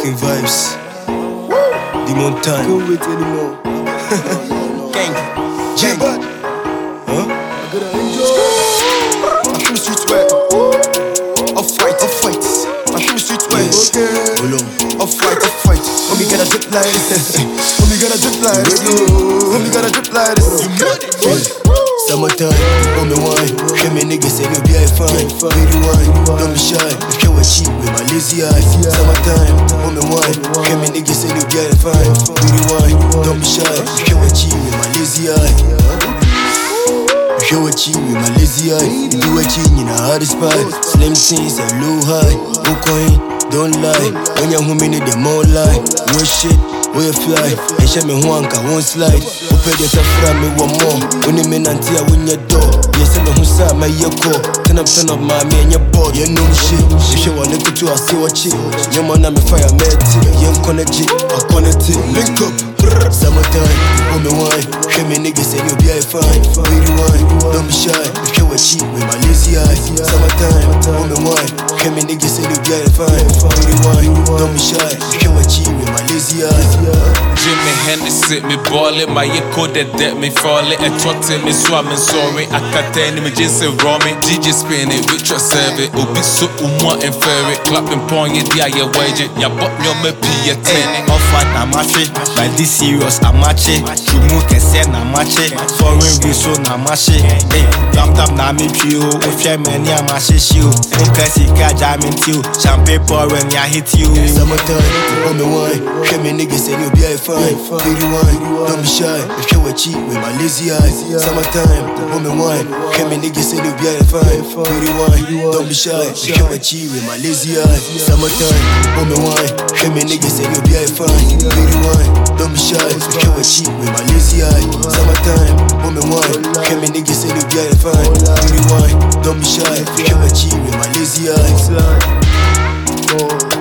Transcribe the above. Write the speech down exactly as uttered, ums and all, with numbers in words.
King vibes. The mountain. Can't wait anymore. Gang. Gang. Huh? I'm gonna enjoy. I feel street wet. Off fight, off fight. I feel street wet. Okay. Hold on. Off fight, off fight. Homie gotta drip like this. Homie gotta drip like this. Homie gotta drip like this. You got it. Summertime, homie wine. Hear me niggas say you be a fine. Baby wine, don't be shy. If you were cheap with my lazy eye. Summertime, homie wine. Hear me niggas say you be a fine. Baby wine, don't be shy. If you were cheap with my lazy eye. If you were cheap with my lazy eye. You do a cheat in a hard spot. Slim things and low high. No coin, don't lie. When you're home, need them all lie. No shit. Where you fly, and show me one can won't slide. Open the safra me one more. When you mean until I win your door. Yes, I'm who's up my yoko. Turn up, turn up my me and your boy. You know shit. If you want to to I see what shit. Your man I'm a fire met. Young connect it, I connect it. Link up. Summertime, homie wine. Hear me niggas say you be a fine. Baby wine, don't be shy. If you were cheap with my lazy eye. Summertime, homie wine. Hear me niggas say you be a fine. Baby wine, don't be shy. If you were cheap with my lazy eye. Jimmy Hennessy, me ball it, my echo that that me fall it, and trot me swimming sorry. I can't tell me just a ramen. D J spin it, with your serve it, Obi so umwa and ferry, clapping point it, yeah, yeah, wage it, yeah, but no me pee a ten. Off fight na match it, by this serious I match it. Chimu can say na match it, foreign view so na match it. Hey, dump up na me trio, if you many a match it you. And classic guy jamming to champagne pouring, yeah, hit you. Summertime, homie wine, hear me niggas say you be a fine. Baby wine, don't be shy. If you were cheap with my lazy eye. Summertime, homie wine, hear me niggas say you be a fine. Baby wine, don't be shy. If you were cheap with my lazy eye. Summertime, homie wine, hear me niggas say you be a fine. Baby wine, don't be shy. If you were cheap with my lazy eye. Summertime, homie wine, hear me niggas say you be a fine. Baby wine, don't be shy. If you were cheap with my lazy eye.